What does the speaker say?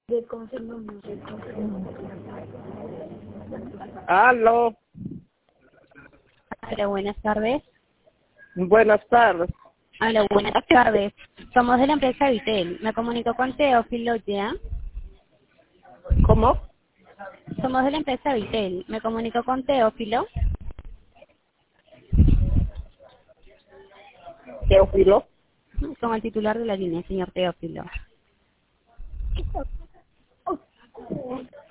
Aló, Hola, buenas tardes. buenas tardes. Hola, buenas tardes. Somos de la empresa Vitel. Me comunico con Teófilo, ¿ya? ¿Cómo? Somos de la empresa Vitel. Me comunico con Teófilo. Teófilo. Con el titular de la línea, señor Teófilo.